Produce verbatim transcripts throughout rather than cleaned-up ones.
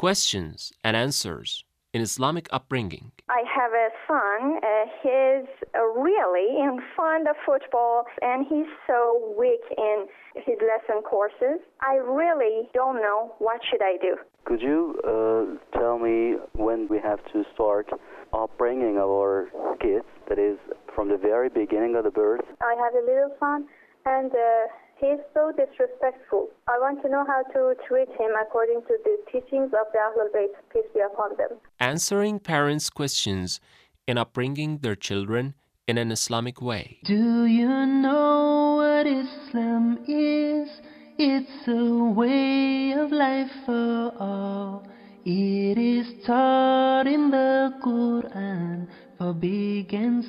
questions and answers in Islamic upbringing. I have a son. Uh, he's uh, really in fond of football, and he's so weak in his lesson courses. I really don't know what should I do. Could you uh, tell me when we have to start upbringing our kids, that is, from the very beginning of the birth? I have a little son, and uh, he's so disrespectful. I want to know how to treat him according to the teachings of the Ahlul Bayt, peace be upon them. Answering parents' questions in upbringing their children in an Islamic way. Do you know what Islam is? It's a way of life for all. It is taught in the Quran for big and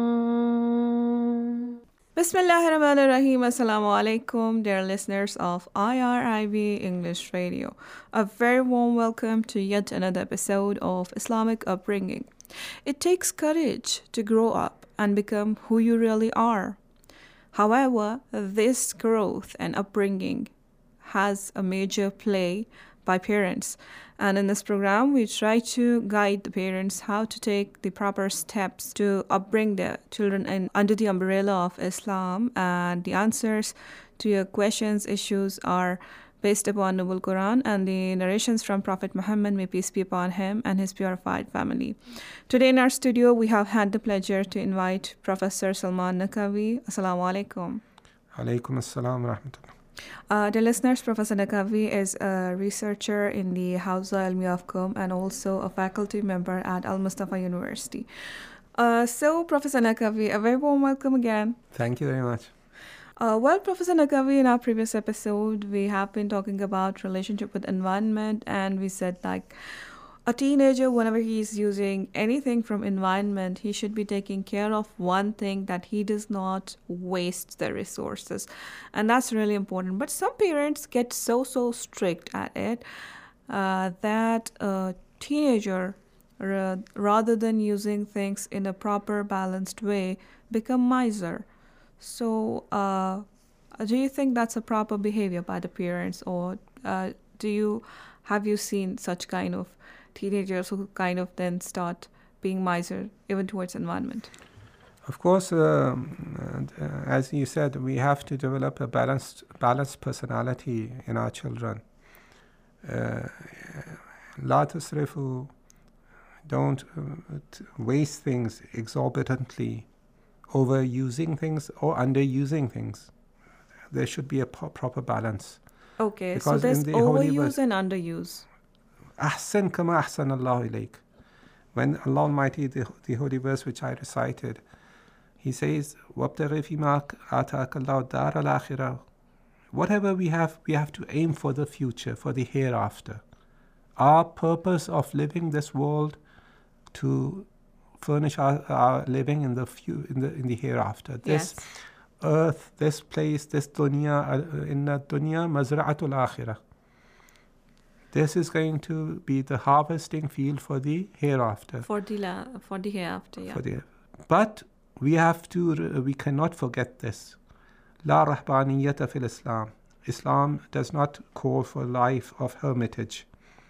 small. Bismillahirrahmanirrahim. Assalamu alaikum, dear listeners of I R I B English Radio. A very warm welcome to yet another episode of Islamic Upbringing. It takes courage to grow up and become who you really are. However, this growth and upbringing has a major play by parents. And in this program, we try to guide the parents how to take the proper steps to upbring their children in, under the umbrella of Islam. And the answers to your questions, issues are based upon Noble Quran and the narrations from Prophet Muhammad, may peace be upon him, and his purified family. Today in our studio, we have had the pleasure to invite Professor Salman Naqvi. Assalamu alaikum. Alaikum assalam wa rahmatullah. Uh, dear listeners, Professor Naqvi is a researcher in the Hawza Ilmiya of Qom and also a faculty member at Al Mustafa University. Uh, so, Professor Naqvi, a very warm welcome again. Thank you very much. Uh, well, Professor Naqvi, in our previous episode, we have been talking about relationship with environment, and we said like a teenager, whenever he is using anything from environment, he should be taking care of one thing, that he does not waste the resources. And that's really important. But some parents get so, so strict at it uh, that a teenager, ra- rather than using things in a proper, balanced way, become miser. So uh, do you think that's a proper behavior by the parents, or uh, do you have you seen such kind of teenagers who kind of then start being miser even towards environment? Of course, um, and, uh, as you said, we have to develop a balanced, balanced personality in our children. La tusrifu, don't uh, t- waste things exorbitantly, overusing things or underusing things. There should be a po- proper balance. Okay, Because so there's in the Holy overuse Verse- and underuse. Ahsan kama ahsan Allah ilayk. When Allah Almighty, the, the holy verse which I recited, He says, وَابْتَغِ فِي مَا آتَاكَ اللَّهُ الدَّارَ الْآخِرَةَ. Whatever we have, we have to aim for the future, for the hereafter. Our purpose of living this world to furnish our, our living in the few, in the in the hereafter. This Yes. earth, this place, this dunya, uh, in the dunya mazra'atul akhirah. This is going to be the harvesting field for the hereafter. For the la- for the hereafter, yeah. For the, but we have to, uh, we cannot forget this. La rahbaniyata fil Islam. Islam does not call for life of hermitage.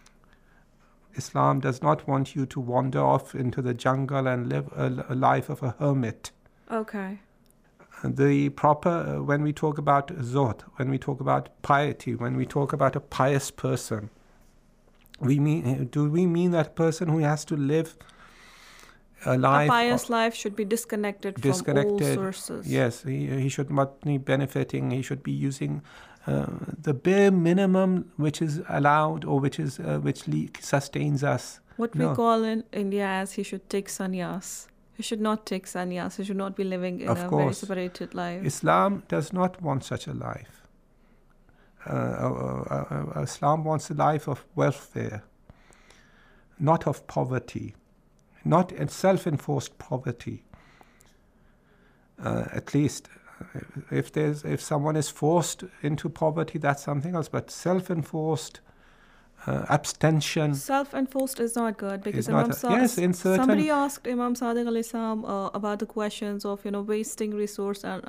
Islam does not want you to wander off into the jungle and live a, a life of a hermit. Okay. The proper, uh, when we talk about zuhd, when we talk about piety, when we talk about a pious person, we mean, do we mean that person who has to live a life? A pious of, life should be disconnected, disconnected from all sources. Yes, he, he should not be benefiting, he should be using uh, the bare minimum which is allowed or which is uh, which le- sustains us. What No. we call in India as he should take sannyas. He should not take sannyas. He should not be living in Of a very course. separated life. Islam does not want such a life. Uh, uh, uh, uh, Islam wants a life of welfare, not of poverty, not in self-enforced poverty. Uh, at least, uh, if there's if someone is forced into poverty, that's something else. But self-enforced uh, abstention. Self-enforced is not good because Is not Imam a- Sa- yes, in certain- somebody asked Imam Sadiq alayhi salam uh, about the questions of you know wasting resource and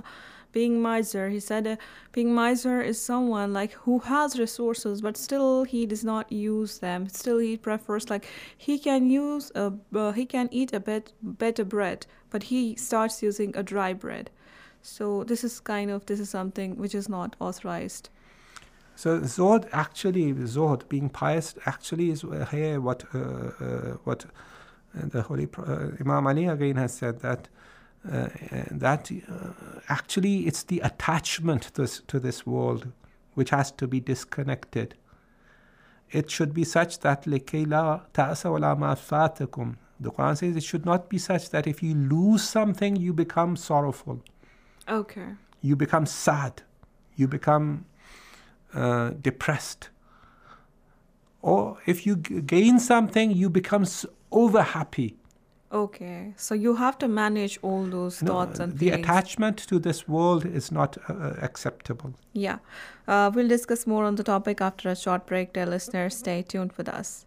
being miser. He said uh, being miser is someone like who has resources, but still he does not use them. Still he prefers like he can use a uh, he can eat a bit better bread, but he starts using a dry bread. So this is kind of this is something which is not authorized. So Zuhd actually, Zuhd, being pious, actually is uh, here what uh, uh, what uh, the Holy Pro- uh, Imam Ali again has said that uh, that uh, actually it's the attachment to this, to this world which has to be disconnected. It should be such that لِكَيْ لَا تَأْسَ وَلَا مَا فَاتَكُمْ. The Quran says it should not be such that if you lose something, you become sorrowful. Okay. You become sad. You become uh, depressed. Or if you g- gain something, you become over happy. Okay. So you have to manage all those No, thoughts and the feelings. attachment to this world is not uh, acceptable. Yeah. Uh, we'll discuss more on the topic after a short break. Dear listeners, stay tuned with us.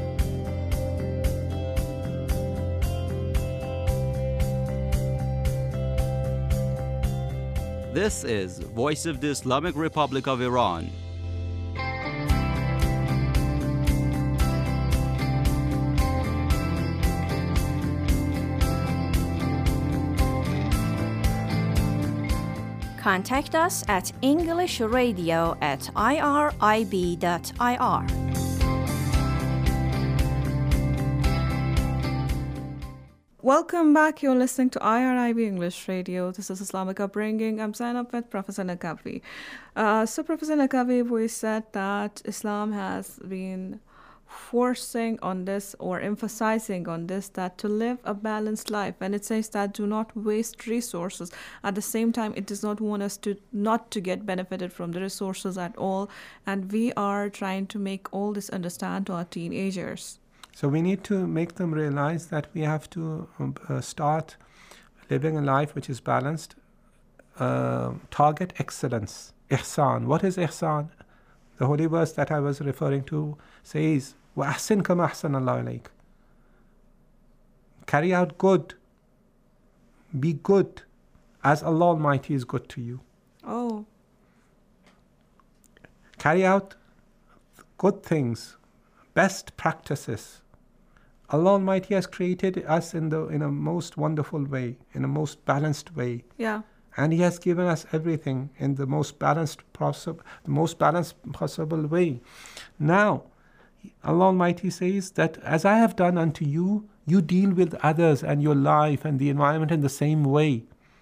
This is Voice of the Islamic Republic of Iran. Contact us at englishradio at irib dot I R. Welcome back. You're listening to I R I B English Radio. This is Islamic Upbringing. I'm signed up with Professor Naqvi. Uh, so, Professor Naqvi, we said that Islam has been forcing on this or emphasizing on this that to live a balanced life, and it says that do not waste resources. At the same time, it does not want us to not to get benefited from the resources at all, and we are trying to make all this understand to our teenagers. So we need to make them realize that we have to uh, start living a life which is balanced. Uh, target excellence. Ihsan. What is ihsan? The holy verse that I was referring to says, وَأَحْسِنْ كَمَا أَحْسَنَ اللَّهُ إِلَيْكَ. Carry out good. Be good as Allah Almighty is good to you. Oh. Carry out good things, best practices. Allah Almighty has created us in the in a most wonderful way, in a most balanced way. Yeah. And He has given us everything in the most balanced possible, the most balanced possible way. Now, Allah Almighty says that as I have done unto you, you deal with others and your life and the environment in the same way.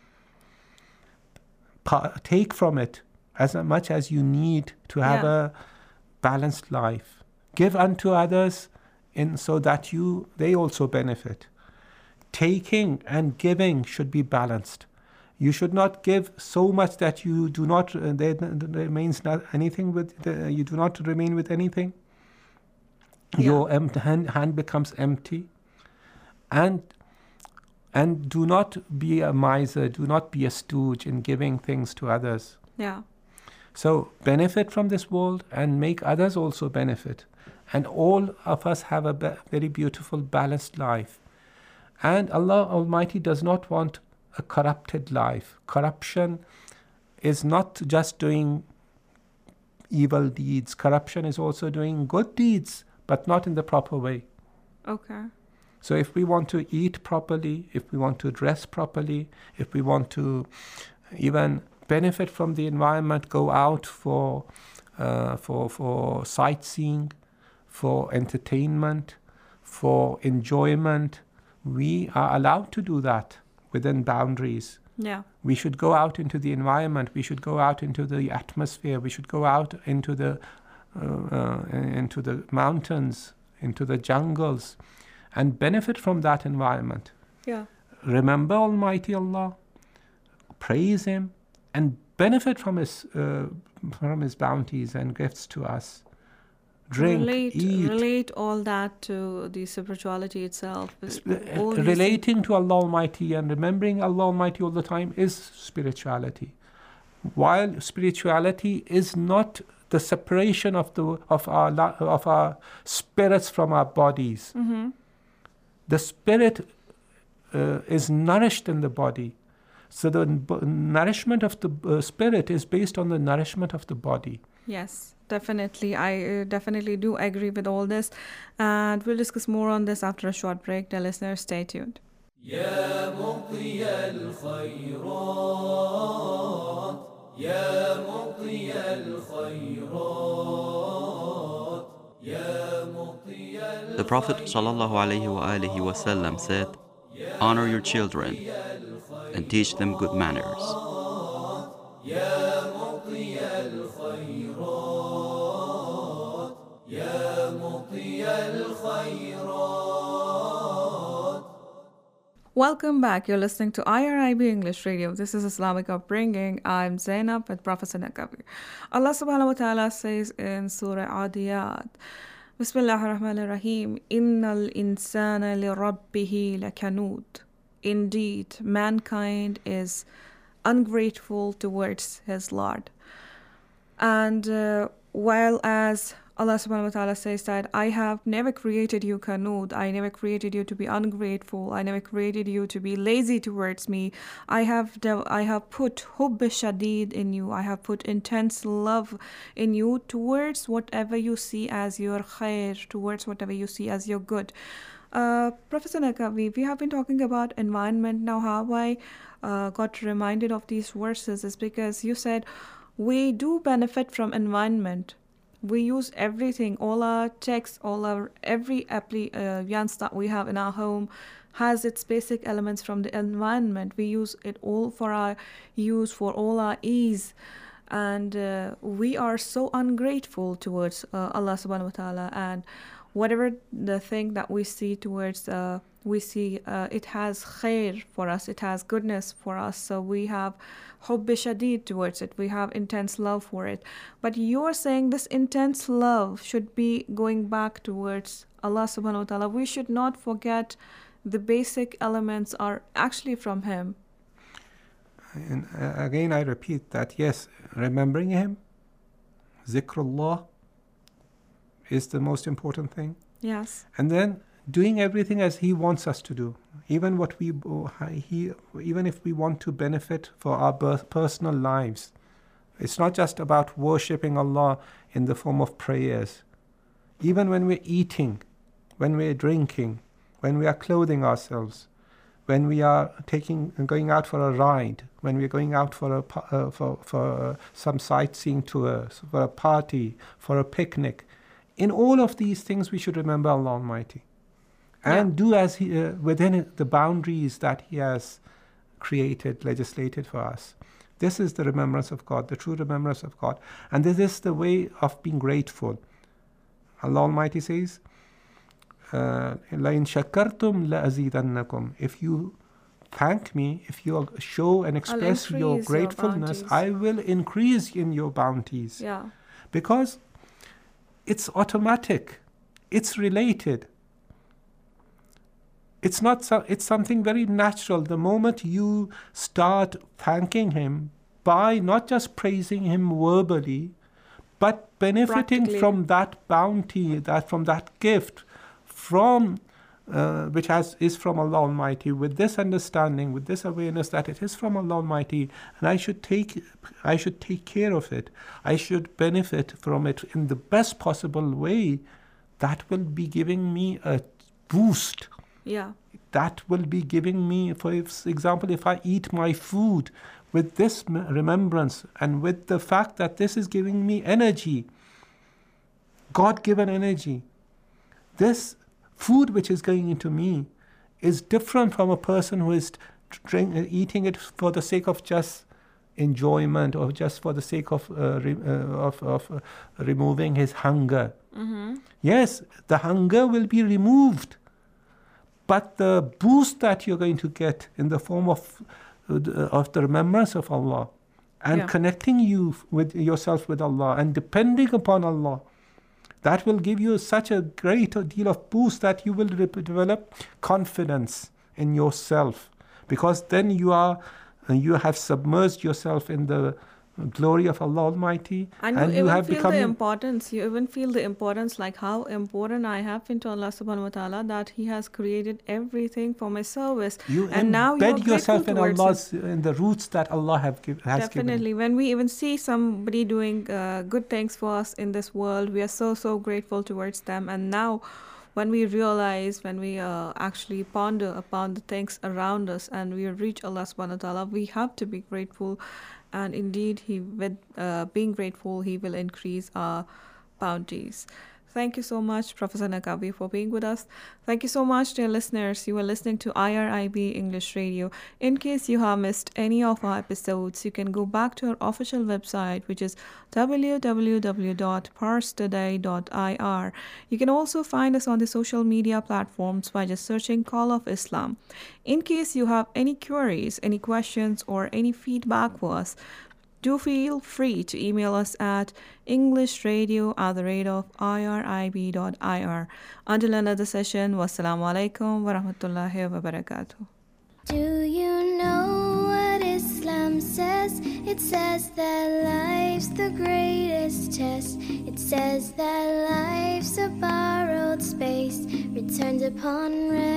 Pa- take from it as much as you need to have Yeah. a balanced life. Give unto others in so that you they also benefit. Taking and giving should be balanced. You should not give so much that you do not uh, there remains not anything with the, you do not remain with anything. Yeah. Your em- hand, hand becomes empty. And and do not be a miser, do not be a stooge in giving things to others. Yeah. So benefit from this world and make others also benefit. And all of us have a be- very beautiful, balanced life. And Allah Almighty does not want a corrupted life. Corruption is not just doing evil deeds. Corruption is also doing good deeds, but not in the proper way. Okay. So if we want to eat properly, if we want to dress properly, if we want to even benefit from the environment, go out for uh, for for sightseeing, for entertainment, for enjoyment, we are allowed to do that within boundaries. Yeah. We should go out into the environment. We should go out into the atmosphere. We should go out into the uh, uh, into the mountains, into the jungles, and benefit from that environment. Yeah. Remember Almighty Allah, praise Him, and benefit from His uh, from His bounties and gifts to us. Drink, relate, eat. relate all that to the spirituality itself. All these Relating to Allah Almighty and remembering Allah Almighty all the time is spirituality. While spirituality is not the separation of the of our la- of our spirits from our bodies. Mm-hmm. The spirit uh, is nourished in the body. So the nourishment of the uh, spirit is based on the nourishment of the body. Yes, definitely. I uh, definitely do agree with all this. And we'll discuss more on this after a short break. Dear listeners, stay tuned. يا مطي الخيرات يا مطي الخيرات يا مطي The Prophet ﷺ said, honor your children and teach them good manners. يا مطي الخيرات يا مطي الخيرات. Welcome back. You're listening to I R I B English Radio. This is Islamic Upbringing. I'm Zainab with Professor Naqavi. Allah subhanahu wa ta'ala says in Surah Adiyat, Bismillah ar-Rahman ar-Rahim, Innal insana li rabbihi lakanud. Indeed, mankind is ungrateful towards his Lord. And uh, while as Allah subhanahu wa ta'ala says that I have never created you kanud, I never created you to be ungrateful, I never created you to be lazy towards me. I have de- I have put hubb shadid in you, I have put intense love in you towards whatever you see as your khair, towards whatever you see as your good. Uh, Professor Naqavi, we have been talking about environment. Now how I uh, got reminded of these verses is because you said we do benefit from environment. We use everything, all our texts, all our, every appliance uh, that we have in our home has its basic elements from the environment. We use it all for our use, for all our ease. And uh, we are so ungrateful towards uh, Allah subhanahu wa ta'ala. And whatever the thing that we see towards, uh, we see uh, it has khair for us, it has goodness for us. So we have hubb shadid towards it, we have intense love for it. But you're saying this intense love should be going back towards Allah subhanahu wa ta'ala. We should not forget the basic elements are actually from Him. And uh, again I repeat that yes, remembering Him, zikrullah, is the most important thing. Yes. And then doing everything as He wants us to do, even what we he even if we want to benefit for our personal lives. It's not just about worshipping Allah in the form of prayers. Even when we're eating, when we're drinking, when we are clothing ourselves, when we are taking going out for a ride, when we're going out for a uh, for for uh, some sightseeing tours, for a party, for a picnic. In all of these things, we should remember Allah Almighty, and yeah. do as He uh, within the boundaries that He has created, legislated for us. This is the remembrance of God, the true remembrance of God, and this is the way of being grateful. Allah Almighty says, لَإِن شَكَرْتُمْ لَأَزِيدَنَّكُمْ. If you thank me, if you show and express your gratefulness, your I will increase in your bounties. Yeah. Because it's automatic, it's related. It's not. So, it's something very natural. The moment you start thanking Him by not just praising Him verbally, but benefiting from that bounty, that from that gift, from uh, which has is from Allah Almighty, with this understanding, with this awareness that it is from Allah Almighty, and I should take, I should take care of it. I should benefit from it in the best possible way. That will be giving me a boost. Yeah. That will be giving me, for example, if I eat my food with this remembrance and with the fact that this is giving me energy, God-given energy, this food which is going into me is different from a person who is drink, eating it for the sake of just enjoyment or just for the sake of uh, re, uh, of, of uh, removing his hunger. Mm-hmm. Yes, the hunger will be removed, but the boost that you're going to get in the form of uh, of the remembrance of Allah and yeah. connecting you with yourself with Allah and depending upon Allah, that will give you such a great deal of boost that you will develop confidence in yourself, because then you are you have submerged yourself in the glory of Allah Almighty, and, and you, you even have feel become the importance you even feel the importance like how important I have been to Allah subhanahu wa ta'ala, that He has created everything for my service. You and now you're embed yourself in towards Allah's in the roots that Allah have give, has Definitely. given. When we even see somebody doing uh, good things for us in this world, we are so so grateful towards them. And now when we realize, when we uh, actually ponder upon the things around us and we reach Allah subhanahu wa ta'ala, we have to be grateful. And indeed, He, with uh, being grateful, He will increase our bounties. Thank you so much, Professor Naqabi, for being with us. Thank you so much, dear listeners. You are listening to I R I B English Radio. In case you have missed any of our episodes, you can go back to our official website, which is w w w dot pars today dot i r. You can also find us on the social media platforms by just searching Call of Islam. In case you have any queries, any questions, or any feedback for us, do feel free to email us at englishradio at the rate of irib dot i r. Until another session, wassalamu alaikum wa rahmatullahi wa barakatuh. Do you know what Islam says? It says that life's the greatest test. It says that life's a borrowed space, returned upon rest.